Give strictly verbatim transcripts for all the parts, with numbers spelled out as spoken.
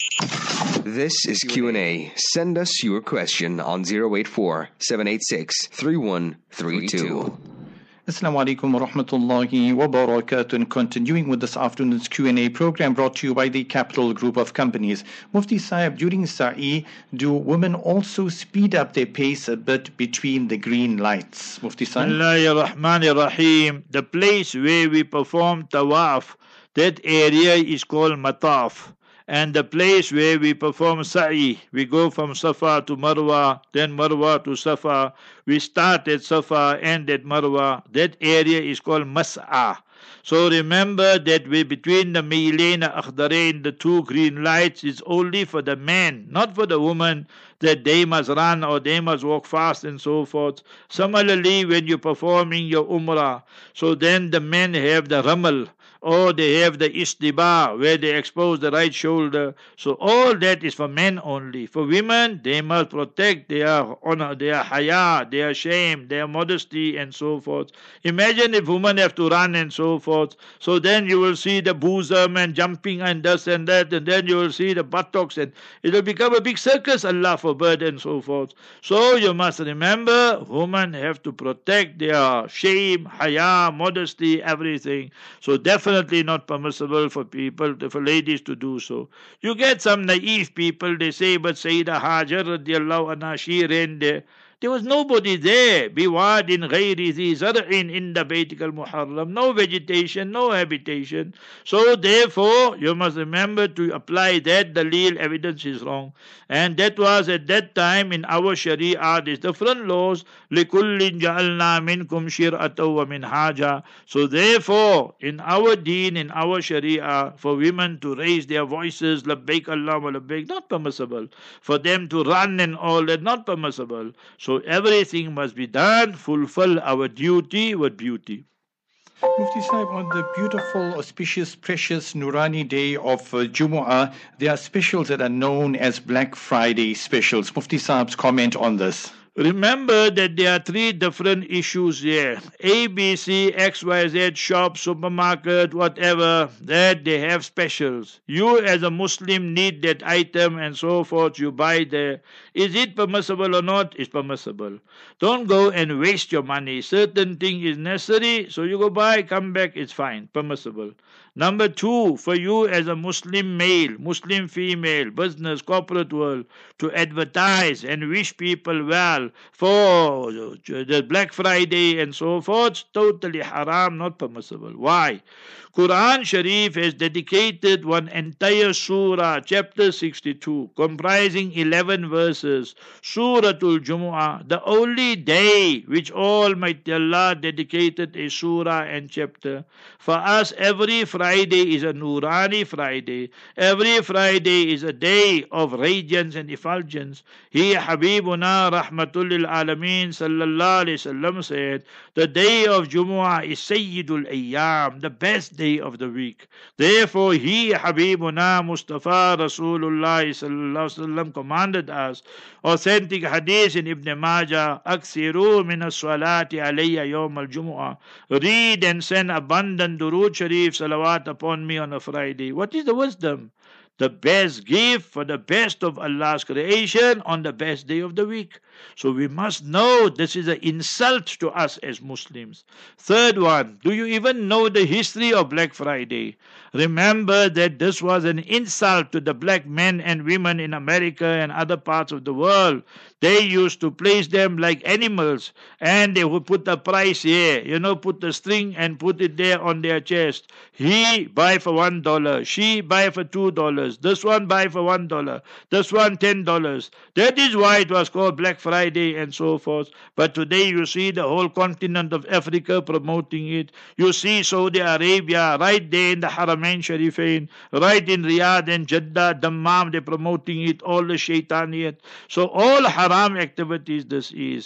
This is Q and A. Send us your question on zero eight four, seven eight six, three one three two. Assalamu alaikum wa rahmatullahi wa barakatuh. And continuing with this afternoon's Q and A program brought to you by the Capital Group of Companies. Mufti Sahib, during Sa'i, do women also speed up their pace a bit between the green lights? Mufti Sahib. Bismillahirrahmanirrahim. The place where we perform tawaf, that area is called mataf. And the place where we perform sa'i, we go from Safa to Marwa, then Marwa to Safa. We start at Safa, end at Marwa. That area is called mas'a. So remember that we between the Milain Akhdarain, the two green lights, is only for the men, not for the women, that they must run or they must walk fast and so forth. Similarly, when you're performing your Umrah, so then the men have the ramal, or they have the istiba, where they expose the right shoulder. So all that is for men only. For women, they must protect their honor, their haya, their shame, their modesty, and so forth. Imagine if women have to run and so forth. So then you will see the bosom and jumping and this and that, and then you will see the buttocks, and it will become a big circus, Allah forbid, and so forth. So you must remember, women have to protect their shame, haya, modesty, everything. So definitely not permissible for people, for ladies to do so. You get some naive people, they say, but Sayyidah Hajar radiallahu anha, she ran there. There was nobody there. Biwadin ghayri zi zar'in in the Bayt al-Muharram. No vegetation, no habitation. So therefore, you must remember to apply that dalil, evidence is wrong. And that was at that time in our Sharia, there's different laws. لِكُلِّن جَعَلْنَا مِنْكُمْ شِرْعَةً وَمِنْهَاجًا. So therefore, in our deen, in our Sharia, for women to raise their voices, labbaik Allahumma labbaik, not permissible. For them to run and all that, not permissible. So everything must be done, fulfill our duty with beauty. Mufti Sahib, on the beautiful, auspicious, precious, Nurani day of uh, Jumu'ah, there are specials that are known as Black Friday specials. Mufti Sahib's comment on this. Remember that there are three different issues here. A, B, C, X, Y, Z, shop, supermarket, whatever, that they have specials. You as a Muslim need that item and so forth, you buy there. Is it permissible or not? It's permissible. Don't go and waste your money. Certain thing is necessary, so you go buy, come back, it's fine, permissible. Number two, for you as a Muslim male, Muslim female, business, corporate world, to advertise and wish people well for the Black Friday and so forth, totally haram, not permissible. Why? Quran Sharif has dedicated one entire surah, chapter sixty-two, comprising eleven verses, Suratul Jumu'ah, the only day which Almighty Allah dedicated a surah and chapter. For us, every Friday is a Nurani Friday. Every Friday is a day of radiance and effulgence. He, Habibuna Rahmatul lil Alameen Sallallahu Alaihi Wasallam said, the day of Jumu'ah is Sayyidul Ayyam, the best day of the week. Therefore, he, Habibuna Mustafa Rasulullah Sallallahu Alaihi Wasallam, commanded us, authentic hadith in Ibn Majah, Aksiru min as-salati alayya yawm al-Jumu'ah. Read and send abundant durood sharif salawat upon me on a Friday. What is the wisdom? The best gift for the best of Allah's creation on the best day of the week. So we must know this is an insult to us as Muslims. Third one, do you even know the history of Black Friday? Remember that this was an insult to the black men and women in America and other parts of the world. They used to place them like animals, and they would put the price here, you know, put the string and put it there on their chest. He buy for one dollar, she buy for two dollars, this one buy for one dollar, this one ten dollars. That is why it was called Black Friday and so forth. But today you see the whole continent of Africa promoting it. You see Saudi Arabia right there in the Haramain Sharifain, right in Riyadh and Jeddah, Dammam, they're promoting it, all the shaitaniyat. So all haram activities this is.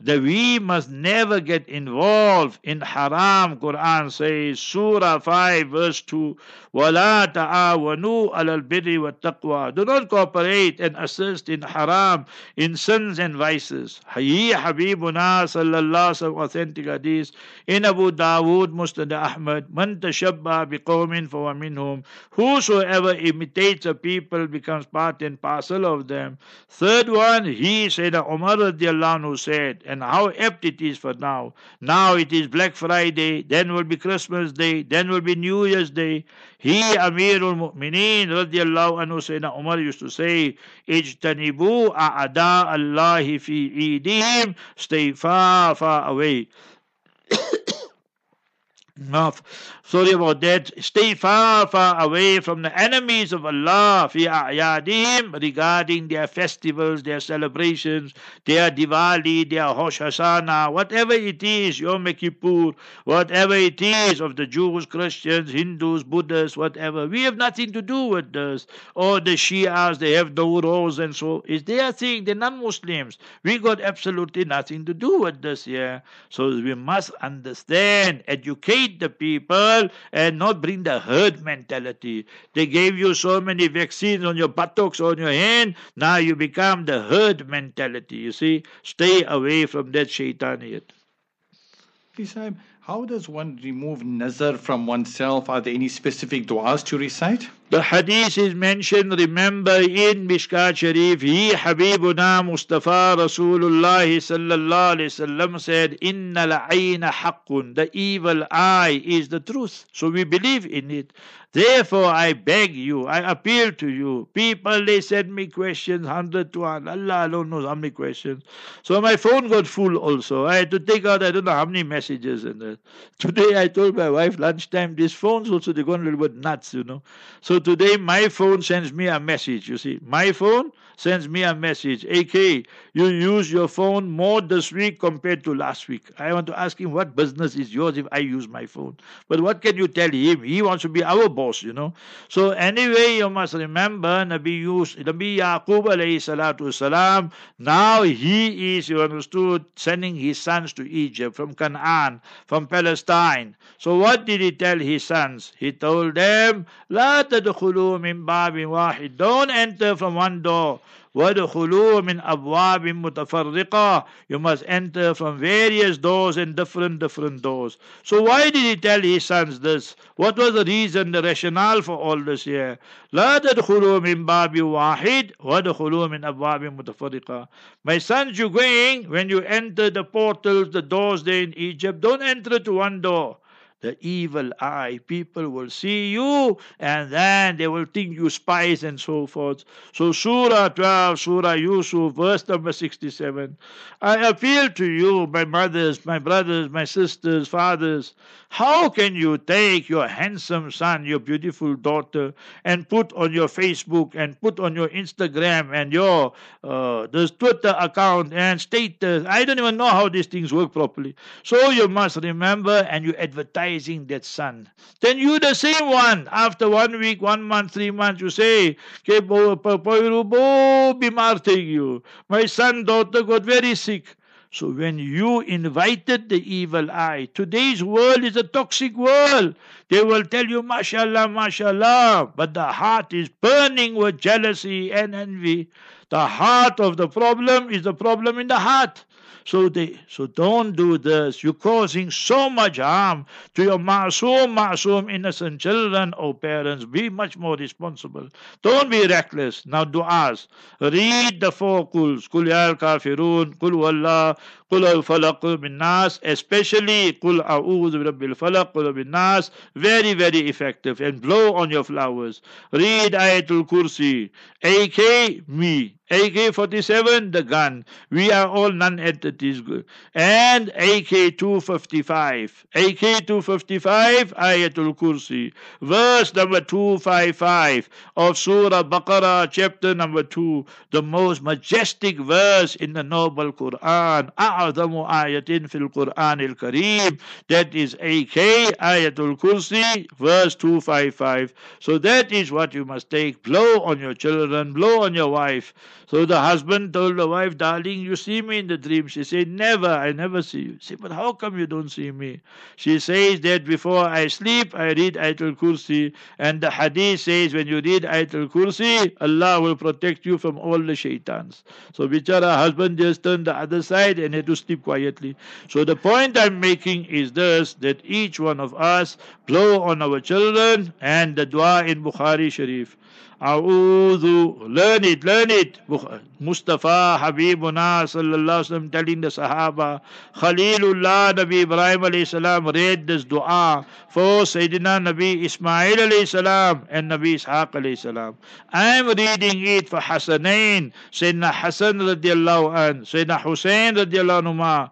that we must never get involved in haram. Quran says, Surah five, verse two, وَلَا تَعَاوَنُوا عَلَى الْبِرِّ وَالتَّقْوَى. Do not cooperate and assist in haram, in sins and vices. He Habibuna sallallahu alaihi wasallam, authentic hadith in Abu Dawood, Musnad Ahmad, Man tashabba biqawmin fahuwa minhum. Whosoever imitates a people becomes part and parcel of them. Third one, he said, Umar radiallahu anhu said, and how apt it is for now. Now it is Black Friday, then will be Christmas Day, then will be New Year's Day. He, Amirul Mu'mineen radiallahu anhu, said, Umar used to say, Ijtanibu a'ada Allahi fi eidihim, stay far, far away. No, sorry about that. Stay far, far away from the enemies of Allah fi a'yadihim, regarding their festivals, their celebrations, their Diwali, their Hosh Hasana, whatever it is, Yom Kippur, whatever it is of the Jews, Christians, Hindus, Buddhists, whatever. We have nothing to do with this. Or the Shias, they have Nowruz and so. It's their thing, they're non-Muslims. We got absolutely nothing to do with this here. So we must understand, educate the people and not bring the herd mentality. They gave you so many vaccines on your buttocks, on your hand, now you become the herd mentality. You see, stay away from that shaitaniyat. Please, Sahib, how does one remove nazar from oneself? Are there any specific du'as to recite? The hadith is mentioned, remember, in Mishkat Sharif. He, Habibuna Mustafa Rasulullah sallallahu alayhi wasallam said, Inna al-ayna haqqun. The evil eye is the truth. So we believe in it. Therefore, I beg you, I appeal to you. People, they send me questions, hundred to one. Allah alone knows how many questions. So my phone got full also. I had to take out, I don't know how many messages. And that. Today I told my wife, lunchtime, these phones also, they're going a little bit nuts, you know. So today my phone sends me a message, you see. My phone sends me a message. A K, you use your phone more this week compared to last week. I want to ask him, what business is yours if I use my phone? But what can you tell him? He wants to be our boss, you know. So anyway, you must remember, Nabi, Yus, Nabi Yaqub alayhi salatu salam, now he is, you understood, sending his sons to Egypt, from Canaan, from Palestine. So what did he tell his sons? He told them, La tadkhulu min babin wahid. Don't enter from one door. وَدْخُلُوا مِنْ أَبْوَابٍ مُتَفَرِّقَةٍ. You must enter from various doors and different, different doors. So why did he tell his sons this? What was the reason, the rationale for all this here? لَا تَدْخُلُوا مِنْ بَابٍ وَاحِدٍ وَدْخُلُوا مِنْ أَبْوَابٍ مُتَفَرِّقَةٍ. My sons, you're going, when you enter the portals, the doors there in Egypt, don't enter to one door. The evil eye, people will see you and then they will think you spies and so forth. So Surah twelve, Surah Yusuf, verse number sixty-seven. I appeal to you, my mothers, my brothers, my sisters, fathers. How can you take your handsome son, your beautiful daughter, and put on your Facebook and put on your Instagram and your uh, this Twitter account and status? I don't even know how these things work properly. So you must remember, and you advertising that son. Then you the same one. After one week, one month, three months, you say, my son, daughter got very sick. So when you invited the evil eye, today's world is a toxic world. They will tell you, mashallah, mashallah, but the heart is burning with jealousy and envy. The heart of the problem is the problem in the heart. So they, so don't do this. You're causing so much harm to your ma'soom, ma'soom, innocent children. Oh, parents, be much more responsible. Don't be reckless. Now du'as. Read the four kuls. Kul ya al-kafirun, kul wallah, kul al-falaq, kul bin-nas, especially kul a'udhu bi-rabbil falaq, kul bin-nas. Very, very effective. And blow on your flowers. Read Ayatul Kursi. A K, me. A K forty-seven, the gun. We are all non-entities. And A K two fifty-five. A K two fifty-five, Ayatul Kursi. Verse number two fifty-five of Surah Baqarah, chapter number two. The most majestic verse in the noble Quran. A'adhamu ayatin fil Quran al-Kareem. That is A K, Ayatul Kursi, verse two fifty-five. So that is what you must take. Blow on your children, blow on your wife. So the husband told the wife, darling, you see me in the dream. She said, never, I never see you. She said, but how come you don't see me? She says that before I sleep, I read Ayatul Kursi. And the hadith says when you read Ayatul Kursi, Allah will protect you from all the shaitans. So bichara husband just turned the other side and had to sleep quietly. So the point I'm making is this, that each one of us blow on our children, and the dua in Bukhari Sharif. A'udhu, learn it, learn it. Mustafa Habibuna sallallahu alaihi wasallam telling the Sahaba, Khalilullah Nabi Ibrahim alayhi salam read this dua for Sayyidina Nabi Ismail alayhi salam and Nabi Ishaq alayhi salam. I am reading it for Hasanain, Sayyidina Hasan radiallahu an, Sayyidina Hussein radiallahu anhuma.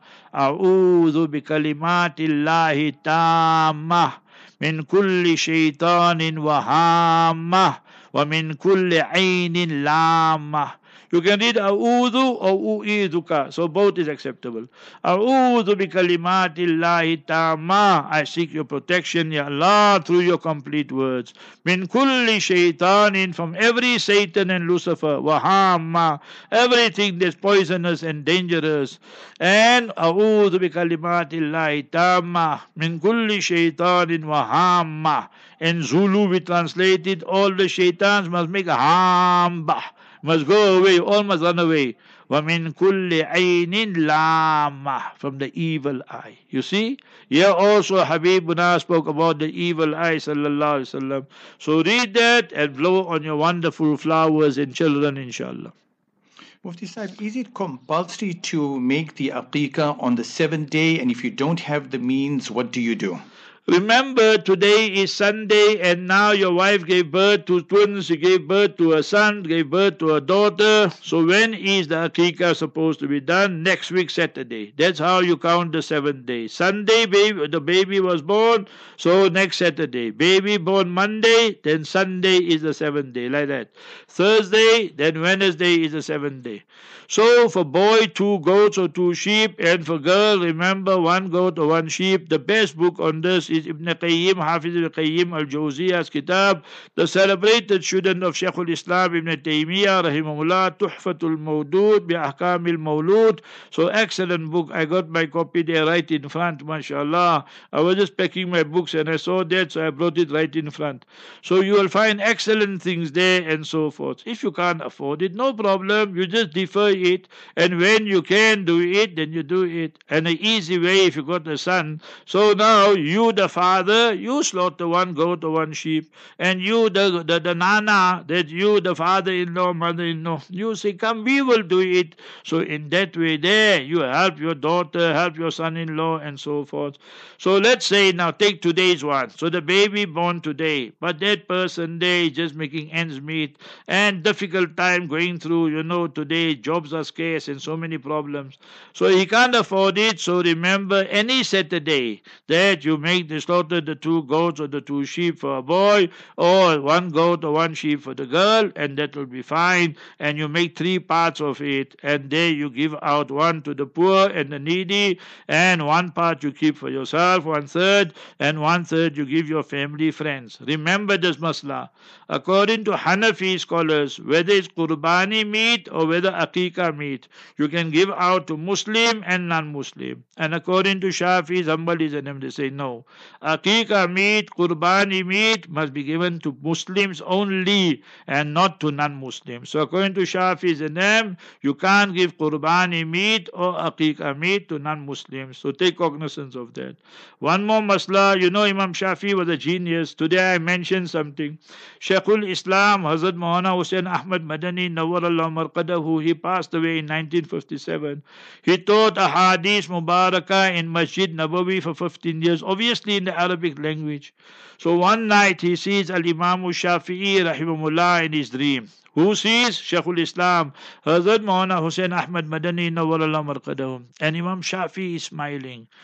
A'udhu bi kalimatillahi tammah min kulli shaytanin wa hammah wa min kulli aynin lamah. You can read A'udhu or U'iduka. So both is acceptable. A'udhu bi kalimatillahi tamma. I seek your protection, Ya Allah, through your complete words. Min kulli shaitanin, from every Satan and Lucifer. Wahamma, everything that's poisonous and dangerous. And A'udhu bi kalimatillahi tamma. Min kulli shaitanin wahamma. In Zulu we translated, all the shaitans must make a hamba, must go away, all must run away. وَمِن كُلِّ عَيْنٍ لَامَّةٍ, from the evil eye. You see? Here also Habibuna spoke about the evil eye, sallallahu alaihi wasallam. So read that and blow on your wonderful flowers and children, inshallah. Mufti Sahib, is it compulsory to make the aqiqah on the seventh day? And if you don't have the means, what do you do? Remember, today is Sunday, and now your wife gave birth to twins, she gave birth to a son, gave birth to a daughter. So when is the aqiqah supposed to be done? Next week, Saturday. That's how you count the seventh day. Sunday, baby, the baby was born, so next Saturday. Baby born Monday, then Sunday is the seventh day, like that. Thursday, then Wednesday is the seventh day. So for boy, two goats or two sheep, and for girl, remember, one goat or one sheep. The best book on this is Ibn Qayyim, Hafiz Ibn Qayyim al-Jawziyah's kitab, the celebrated student of Shaykh al-Islam Ibn Taymiyyah, rahimahullah, Tuhfatul Mawdud bi Ahkamil Mawlud. So excellent book. I got my copy there right in front, mashallah. I was just packing my books and I saw that, so I brought it right in front. So you will find excellent things there and so forth. If you can't afford it, no problem. You just defer it, and when you can do it, then you do it. And an easy way, if you got a son, so now you the father, you slaughter one goat or one sheep, and you the, the, the nana, that you the father-in-law, mother-in-law, you say, come, we will do it. So in that way there, you help your daughter, help your son-in-law, and so forth. So let's say now, take today's one. So the baby born today, but that person there is just making ends meet, and difficult time going through, you know, today jobs are scarce and so many problems. So he can't afford it. So remember, any Saturday that you make the slaughter the two goats or the two sheep for a boy, or one goat or one sheep for the girl, and that will be fine. And you make three parts of it, and there you give out one to the poor and the needy, and one part you keep for yourself, one third, and one third you give your family, friends. Remember this masla. According to Hanafi scholars, whether it's qurbani meat or whether aqiqah meat, you can give out to Muslim and non-Muslim. And according to Shafi'is, Hanbalis, and them, they say no. Aqiqah meat, qurbani meat must be given to Muslims only and not to non-Muslims. So according to Shafi'is and them, you can't give qurbani meat or aqiqah meat to non-Muslims. So take cognizance of that. One more masla, you know Imam Shafi was a genius. Today I mentioned something. Shaykhul Islam, Hazrat Maulana Hussain Ahmad Madani, Nawwarallahu Marqadahu, he passed away in nineteen fifty-seven. He taught a hadith mubarakah in Masjid Nabawi for fifteen years, obviously in the Arabic language. So one night he sees Al-Imam Shafi'i rahimahullah in his dream. Who sees? Shaykhul Islam, Hazrat Maulana Hussain Ahmad Madani, Nawwarallahu Marqadahu. And Imam Shafi'i is smiling.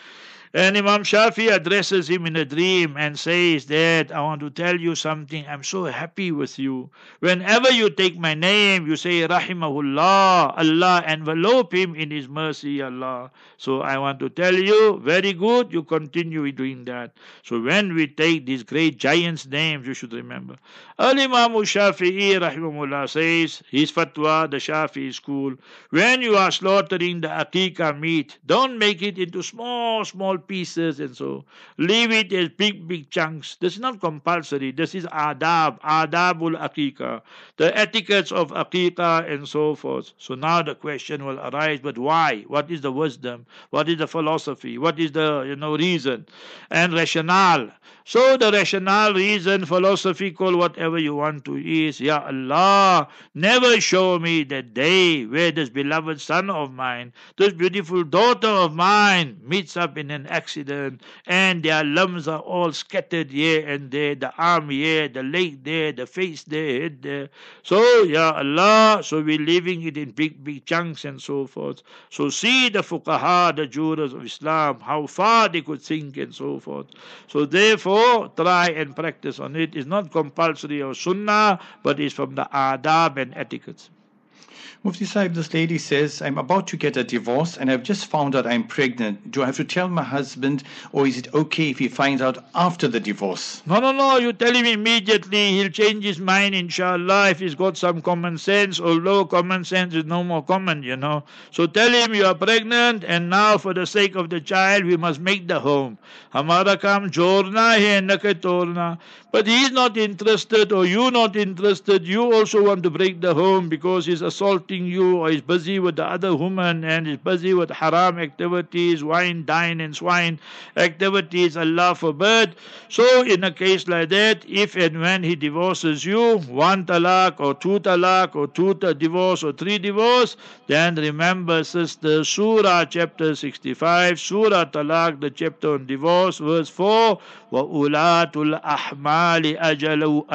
And Imam Shafi addresses him in a dream and says that I want to tell you something. I'm so happy with you. Whenever you take my name, you say Rahimahullah. Allah envelope him in His mercy, Allah. So I want to tell you, very good, you continue doing that. So when we take these great giants' names, you should remember. Al-Imam Shafi'i Rahimahullah says, his fatwa, the Shafi'i school, when you are slaughtering the aqiqah meat, don't make it into small, small pieces and so. Leave it as big, big chunks. This is not compulsory. This is adab, adabul aqiqah, the etiquettes of aqiqah and so forth. So now the question will arise, but why? What is the wisdom? What is the philosophy? What is the you know reason and rationale? So the rationale, reason, philosophy, call whatever you want to is, Ya Allah, never show me that day where this beloved son of mine, this beautiful daughter of mine meets up in an accident and their limbs are all scattered here and there, the arm here, the leg there, the face there, head there. So, Ya Allah, so we're leaving it in big, big chunks and so forth. So see the fuqaha, the jurors of Islam, how far they could think and so forth. So therefore, try and practice on it. It's not compulsory or sunnah, but it's from the adab and etiquettes. Mufti Sahib, this lady says, I'm about to get a divorce and I've just found out I'm pregnant. Do I have to tell my husband, or is it okay if he finds out after the divorce? No, no, no. You tell him immediately. He'll change his mind, inshallah, if he's got some common sense, although common sense is no more common, you know. So tell him you are pregnant and now for the sake of the child, we must make the home. Hamara kam jorna hai nake torna. But he's not interested or you not interested. You also want to break the home because he's assaulting you or he's busy with the other woman and he's busy with haram activities, wine, dine and swine activities, Allah forbid. So in a case like that, if and when he divorces you, one talaq or two talaq or two divorce or three divorce, then remember, sister, Surah chapter sixty-five, Surah Talaq, the chapter on divorce, verse four, وَأُولَاتُ الْأَحْمَالِ أَجَلُهُنَّ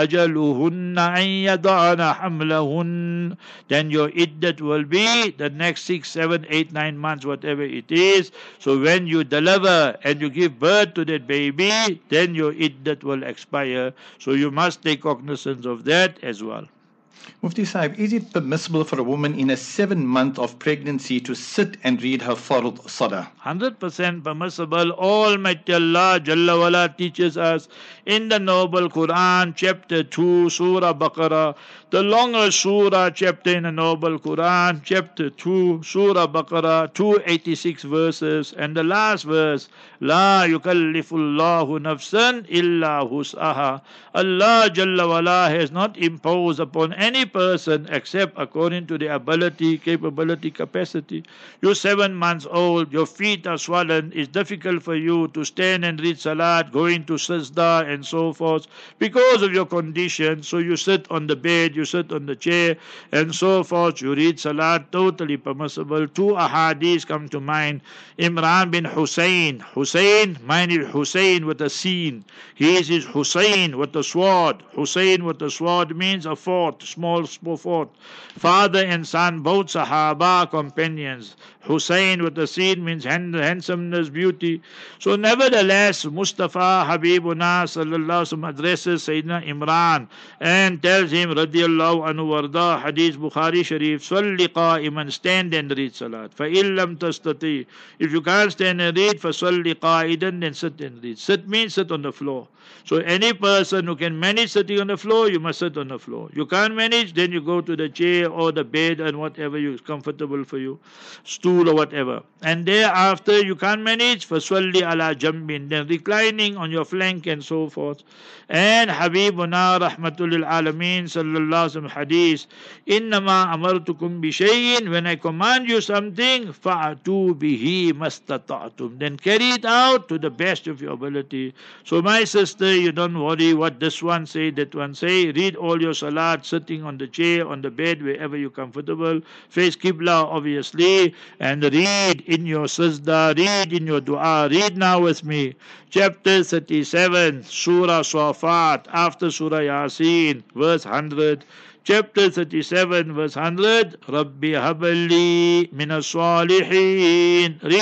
أَن يَضَعْنَ حَمْلَهُنَّ. Then your iddat will be the next six, seven, eight, nine months, whatever it is. So when you deliver and you give birth to that baby, then your iddat will expire. So you must take cognizance of that as well. Mufti Sahib, is it permissible for a woman in a seven month of pregnancy to sit and read her fard salah? one hundred percent permissible. Almighty Allah Jalla wala teaches us in the noble Quran, chapter two, Surah Baqarah, the longest surah chapter in the noble Quran, chapter two, Surah Baqarah, two hundred eighty-six verses, and the last verse, La yukallifullahu nafsan illa hus'aha. Allah Jalla wala has not imposed upon any person except according to their ability, capability, capacity. You're seven months old, your feet are swollen, it's difficult for you to stand and read salat, go into sajda and so forth because of your condition. So you sit on the bed, you sit on the chair and so forth, you read salat, totally permissible. Two ahadith come to mind. Imran bin Hussein, Hussein, mind it, Hussein with a sin. He is his Hussein with the sword. Hussein with the sword means a fort, small, small fort. Father and son, both Sahaba companions. Hussein with the sin means handsomeness, beauty. So nevertheless, Mustafa Habibuna sallallahu alaihi wasallam addresses Sayyidina Imran and tells him, radiyallahu anhu warda, hadith Bukhari Sharif, salli qa'iman, stand and read salat. فَإِن لَمْ تَسْتَطِعْ, if you can't stand and read, فَصَلِّ قَائِدًا, then sit and read. Sit means sit on the floor. So any person who can manage sitting on the floor, you must sit on the floor. You can't manage, then you go to the chair or the bed and whatever is comfortable for you, stool or whatever. And thereafter you can't manage, فَصَلِّ عَلَى جَنْبٍ, then reclining on your flank and so forth. And Habibuna Rahmatul Alameen sallallahu alaihi wasallam hadith, إِنَّمَا أَمَرْتُكُمْ بِشَيْءٍ, when I command you something, فَأْتُوا بِهِ مَسْتَطَعْتُمْ, then carry it out to the best of your ability. So my sister, you don't worry what this one say, that one say. Read all your salat sitting on the chair, on the bed, wherever you're comfortable. Face Qibla, obviously, and read in your sajda, read in your dua. Read now with me. Chapter thirty-seven, Surah Safat, after Surah Yasin, verse one hundred. Chapter thirty-seven, verse one hundred. Rabbi habali minas salihin. Read.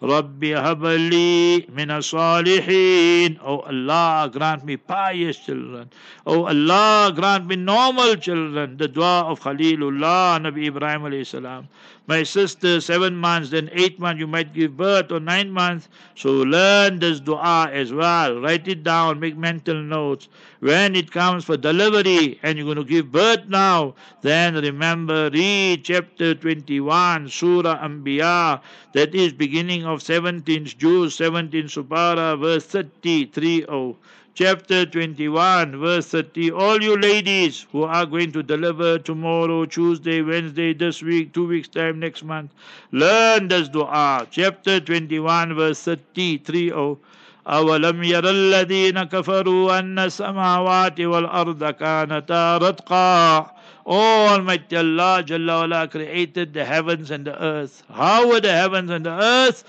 Rabbi habali min as-salihin. Oh Allah, grant me pious children. Oh Allah, grant me normal children. The dua of Khalilullah, Nabi Ibrahim alayhi salam. My sister, seven months, then eight months, you might give birth, or nine months. So learn this dua as well. Write it down, make mental notes. When it comes for delivery and you're going to give birth now, then remember, read chapter twenty-one, Surah Anbiya, that is beginning of seventeenth Juz, seventeenth Supara, verse thirty-three. Chapter twenty-one, verse thirty. All you ladies who are going to deliver tomorrow, Tuesday, Wednesday, this week, two weeks' time, next month, learn this dua. Chapter twenty-one, verse thirty-three. أَوَلَمْ يَرَ الَّذِينَ كَفَرُوا أَنَّ السَّمَاوَاتِ وَالْأَرْضَ كَانَتَا رَتْقًا. Oh, Almighty Allah Jalla wala created the heavens and the earth. How were the heavens and the earth?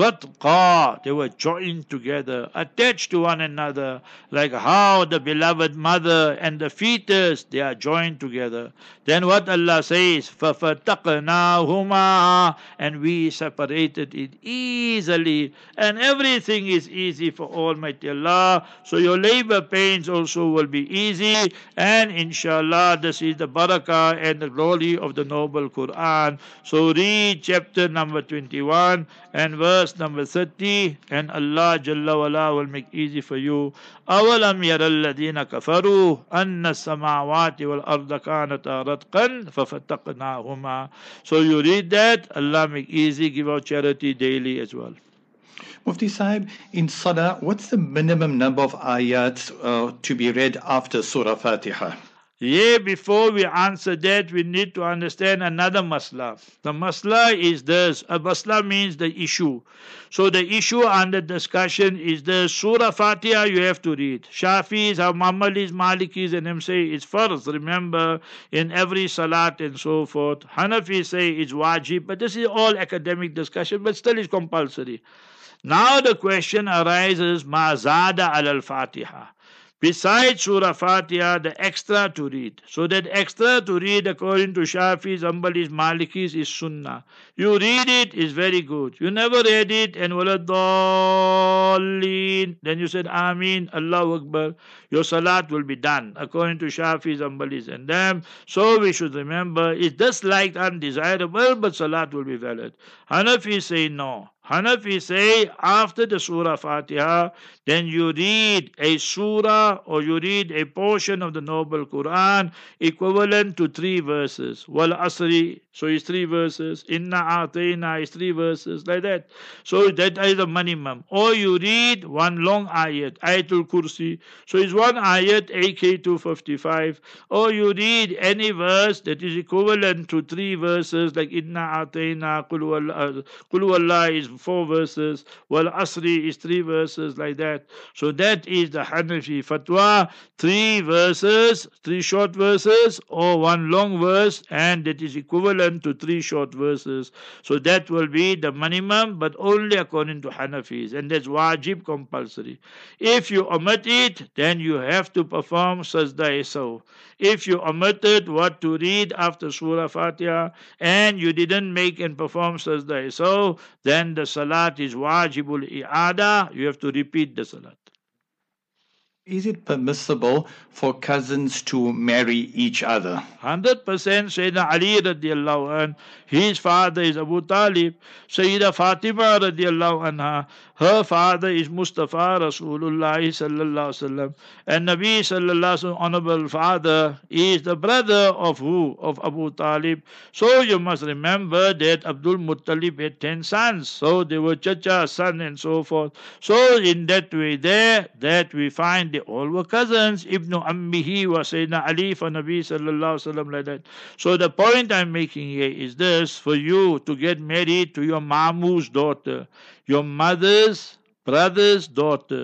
Ratqa. They were joined together, attached to one another, like how the beloved mother and the fetus, they are joined together. Then what Allah says, فَفَتَقْنَاهُمَا, and we separated it easily, and everything is easy for Almighty Allah. So your labor pains also will be easy, and inshallah this is the barakah and the glory of the noble Quran. So read chapter number twenty-one and verse number thirty, and Allah Jalla wala will make easy for you. أَوَلَمْ يَرَ الَّذِينَ كَفَرُوا أَنَّ السَّمَاوَاتِ وَالْأَرْضَ كَانَتَا رَتْقًا فَفَتَقْنَاهُمَا. So you read that, Allah make easy, give out charity daily as well. Mufti Sahib, in Salah, what's the minimum number of ayats uh, to be read after Surah Fatiha? Yeah, before we answer that, we need to understand another masla. The masla is this. A masla means the issue. So the issue under discussion is the Surah Fatiha you have to read. Shafis, Muhammadis, Malikis, and them say it's farz. Remember, in every salat and so forth. Hanafi say it's wajib, but this is all academic discussion, but still is compulsory. Now the question arises, ma zada al-Fatiha. Besides Surah Fatiha, the extra to read. So that extra to read according to Shafis, Hanbalis, Malikis is Sunnah. You read it is very good. You never read it and waladallin, then you said Ameen, Allahu Akbar. Your salat will be done according to Shafis, Hanbalis and them. So we should remember it's disliked, undesirable, but salat will be valid. Hanafi say no. Hanafi say after the Surah Fatiha, then you read a surah or you read a portion of the Noble Quran equivalent to three verses. Wal Asri, so it's three verses. Inna Atayna is three verses, like that. So that is the minimum. Or you read one long ayat, Ayatul Kursi. So it's one ayat, A K two fifty-five. Or you read any verse that is equivalent to three verses, like Inna Atayna, Qul Wallah is four verses, Wal Asri is three verses, like that. So that is the Hanafi fatwa, three verses, three short verses, or one long verse, and that is equivalent to three short verses. So that will be the minimum, but only according to Hanafis, and that's wajib, compulsory. If you omit it, then you have to perform sajda saw. If you omitted what to read after Surah Fatiha, and you didn't make and perform sajda saw, then the salat is wajibul i'ada, you have to repeat the salat. Is it permissible for cousins to marry each other? one hundred percent Sayyidina Ali radiallahu anh, his father is Abu Talib. Sayyida Fatima radiallahu anha, her father is Mustafa Rasulullah sallallahu alaihi wasallam. And Nabi sallallahu alaihi wasallam, honorable father, is the brother of who? Of Abu Talib. So you must remember that Abdul Muttalib had ten sons. So they were Chacha, son, and so forth. So in that way there, that we find they all were cousins. Ibn Ammihi wa Sayyidina Ali for Nabi sallallahu alaihi wasallam, like that. So the point I'm making here is this: for you to get married to your mamu's daughter, your mother's brother's daughter,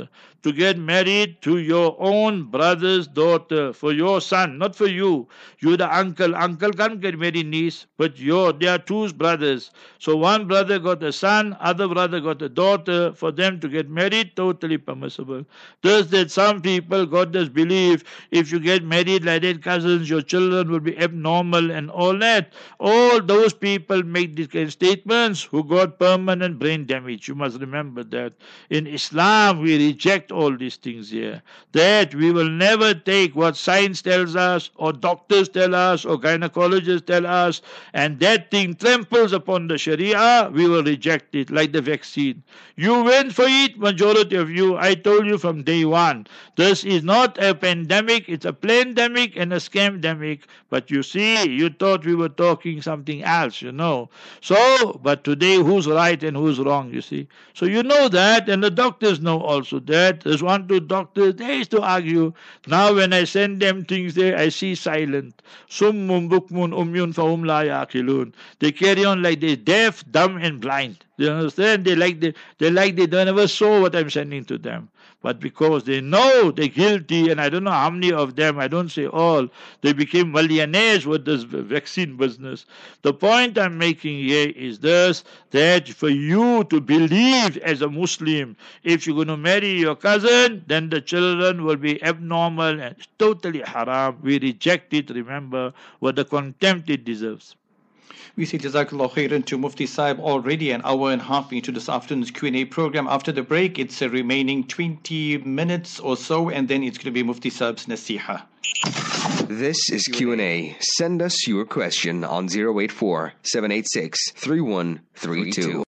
to get married to your own brother's daughter, for your son, not for you. You the uncle. Uncle can't get married niece, but your, they are two brothers. So one brother got a son, other brother got a daughter. For them to get married, totally permissible. Thus that some people got this belief, if you get married like that, cousins, your children will be abnormal and all that. All those people make these kind of statements who got permanent brain damage. You must remember that. In Islam, we reject all these things here. That we will never take what science tells us, or doctors tell us, or gynecologists tell us, and that thing tramples upon the Sharia, we will reject it, like the vaccine. You went for it, majority of you. I told you from day one, this is not a pandemic, it's a pandemic and a scamdemic. But you see, you thought we were talking something else, you know. So, but today, who's right and who's wrong, you see. So you know that, and the doctors know also that. There's one, two doctors, they used to argue. Now when I send them things there, I see silent. Summun bukmun umyun fahum la yaqilun. They carry on like they're deaf, dumb, and blind. You understand? They like they, they like they never saw what I'm sending to them. But because they know they're guilty, and I don't know how many of them, I don't say all, they became millionaires with this vaccine business. The point I'm making here is this, that for you to believe as a Muslim, if you're going to marry your cousin, then the children will be abnormal and totally haram. We reject it, remember, with the contempt it deserves. We say Jazakallah khairan to Mufti Saib, already an hour and a half into this afternoon's Q and A program. After the break, it's a remaining twenty minutes or so, and then it's going to be Mufti Saib's Nasiha. This is Q and A. Send us your question on zero eight four, seven eight six, three one three two.